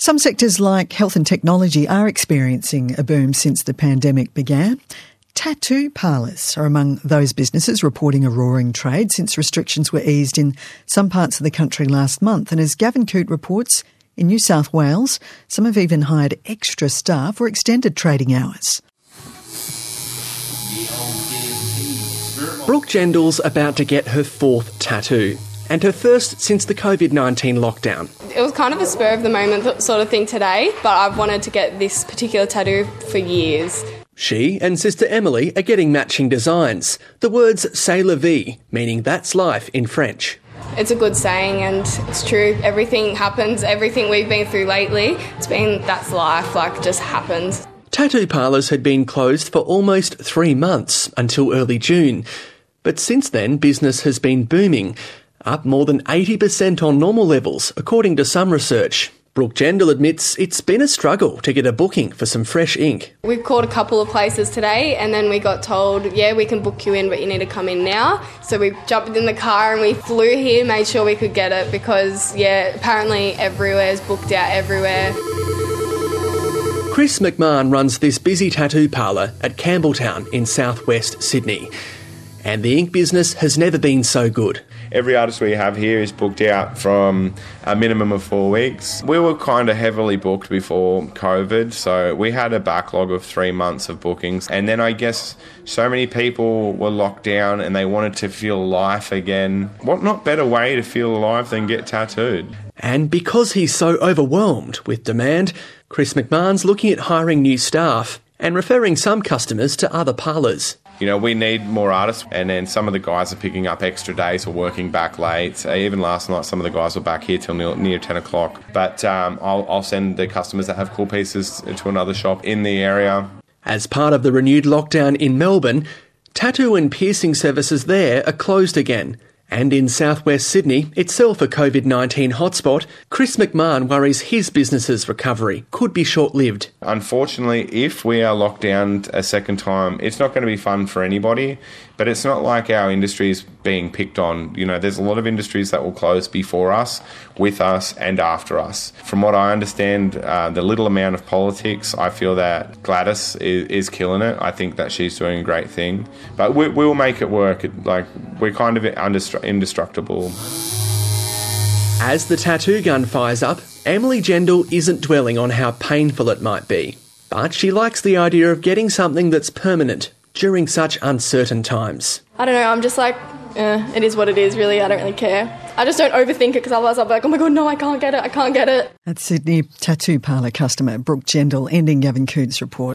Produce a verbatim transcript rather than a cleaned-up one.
Some sectors like health and technology are experiencing a boom since the pandemic began. Tattoo parlours are among those businesses reporting a roaring trade since restrictions were eased in some parts of the country last month. And as Gavin Coote reports, in New South Wales, some have even hired extra staff for extended trading hours. Brooke Gendall's about to get her fourth tattoo, and her first since the covid nineteen lockdown. It was kind of a spur of the moment sort of thing today, but I've wanted to get this particular tattoo for years. She and sister Emily are getting matching designs. The words "C'est la vie," meaning that's life in French. It's a good saying and it's true. Everything happens, everything we've been through lately, it's been that's life, like just happens. Tattoo parlours had been closed for almost three months until early June. But since then, business has been booming, up more than eighty percent on normal levels, according to some research. Brooke Gendall admits it's been a struggle to get a booking for some fresh ink. We've called a couple of places today and then we got told, yeah, we can book you in, but you need to come in now. So we jumped in the car and we flew here, made sure we could get it because, yeah, apparently everywhere's booked out everywhere. Chris McMahon runs this busy tattoo parlour at Campbelltown in southwest Sydney. And the ink business has never been so good. Every artist we have here is booked out from a minimum of four weeks. We were kind of heavily booked before COVID, so we had a backlog of three months of bookings. And then I guess so many people were locked down and they wanted to feel life again. What not better way to feel alive than get tattooed? And because he's so overwhelmed with demand, Chris McMahon's looking at hiring new staff and referring some customers to other parlours. You know, we need more artists, and then some of the guys are picking up extra days or working back late. Even last night, some of the guys were back here till near, near ten o'clock. But um, I'll, I'll send the customers that have cool pieces to another shop in the area. As part of the renewed lockdown in Melbourne, tattoo and piercing services there are closed again. And in southwest Sydney, itself a covid nineteen hotspot, Chris McMahon worries his business's recovery could be short-lived. Unfortunately, if we are locked down a second time, it's not going to be fun for anybody, but it's not like our industry is being picked on. You know, there's a lot of industries that will close before us, with us, and after us. From what I understand, uh, the little amount of politics, I feel that Gladys is, is killing it. I think that she's doing a great thing. But we, we'll make it work. It, like, we're kind of indestructible. As the tattoo gun fires up, Emily Gendall isn't dwelling on how painful it might be. But she likes the idea of getting something that's permanent during such uncertain times. I don't know, I'm just like, eh, it is what it is, really. I don't really care. I just don't overthink it because otherwise I'll be like, oh my God, no, I can't get it, I can't get it. That's Sydney tattoo parlour customer Brooke Gendall, ending Gavin Coote's report.